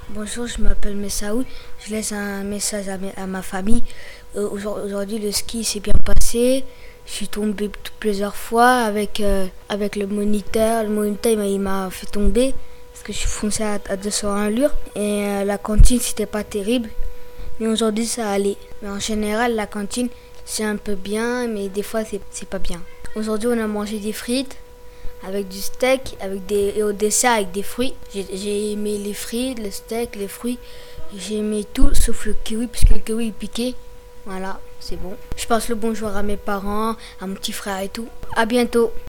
Bonjour, je m'appelle Messaoud. Je laisse un message à ma famille. Aujourd'hui, le ski s'est bien passé. Je suis tombée plusieurs fois avec le moniteur. Le moniteur il m'a fait tomber parce que je suis foncé à 200 allure. Et la cantine, c'était pas terrible. Mais aujourd'hui, ça allait. Mais en général, la cantine, c'est un peu bien, mais des fois, c'est pas bien. Aujourd'hui, on a mangé des frites avec du steak et au dessert avec des fruits. J'ai aimé les frites, le steak, les fruits. J'ai aimé tout sauf le kiwi parce que le kiwi il piquait. Voilà, c'est bon. Je passe le bonjour à mes parents, à mon petit frère et tout. À bientôt.